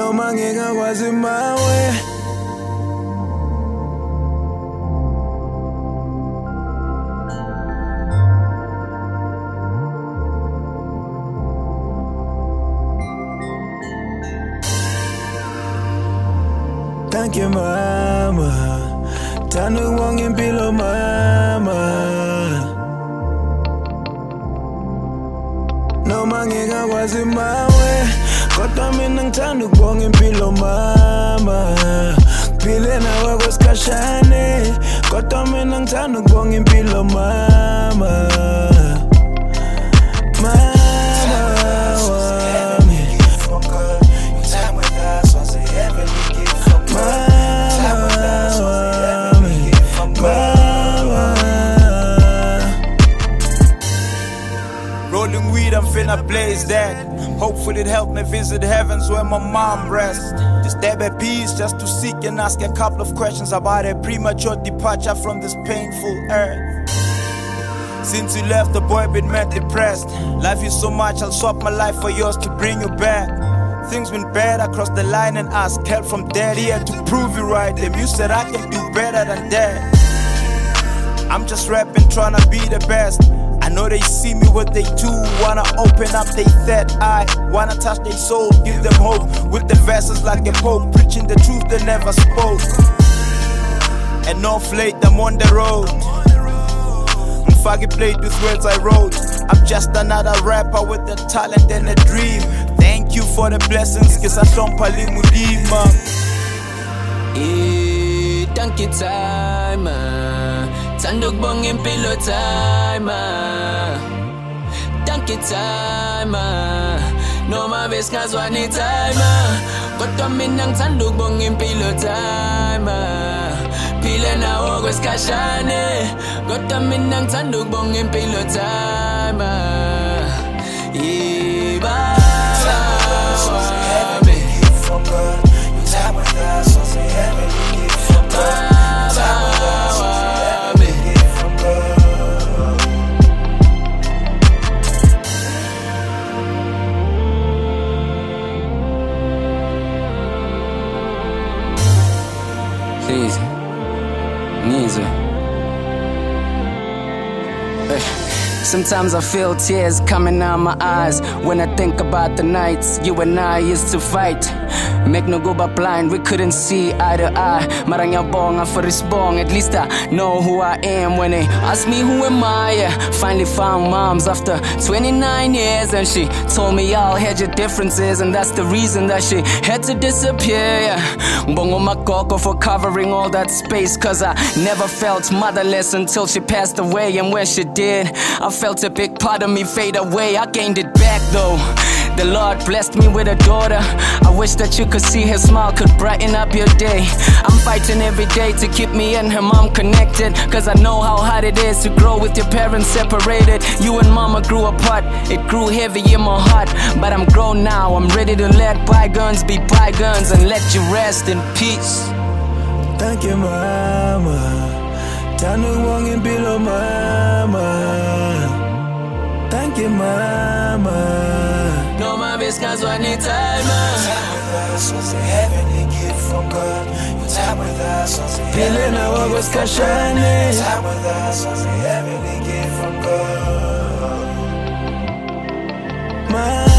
noma ngingakwazi mawe. Thank you mama, thanda ukubonga impilo mama. Noma ngingakwazi mawe, kodwa mina ngithanda ukubonga impilo mama. Kuphile nawe kwesikhashane, kodwa mina ngithanda ukubonga impilo mama. Rolling weed, I'm finna blaze that. Hopefully it helped me visit heavens where my mom rests. Just stab at peace just to seek and ask a couple of questions about a premature departure from this painful earth. Since you left, the boy been mad depressed. Life is so much, I'll swap my life for yours to bring you back. Things been bad, I crossed the line and asked help from daddy. Had to prove you right, them you said I can do better than that. I'm just rapping, tryna be the best. I know they see me what they do, wanna open up their third eye, wanna touch their soul, give them hope with the verses like a pope, preaching the truth they never spoke. And off late, I'm on the road. Mfagi played with words I wrote. I'm just another rapper with a talent and a dream. Thank you for the blessings, kisa shompali mudima. Thank you time, thanda ukubonga impilo time. Thank you time, noma besingazwani time, kodwa mina ngithanda ukubonga impilo time. Phile nawe kwesikhashane, kodwa mina ngithanda ukubonga impilo time. Please, Nizo. Sometimes I feel tears coming out my eyes when I think about the nights you and I used to fight. Make no go but blind, we couldn't see eye to eye. Marangabonga for this bong, at least I know who I am. When they ask me who am I, yeah. Finally found moms after 29 years, and she told me y'all had your differences, and that's the reason that she had to disappear, yeah. Bongo Makoko for covering all that space, cause I never felt motherless until she passed away. And when she did, I felt a big part of me fade away. I gained it back though. The Lord blessed me with a daughter. I wish that you could see her smile could brighten up your day. I'm fighting every day to keep me and her mom connected, cause I know how hard it is to grow with your parents separated. You and mama grew apart, it grew heavy in my heart. But I'm grown now, I'm ready to let bygones be bygones and let you rest in peace. Thank you mama, thanda ukubonga impilo mama. Thank you mama. Noma besingazwani time. Time with us was a heavenly gift from God. Your time with us was a heavenly gift from God. Time with us was a heavenly gift from God.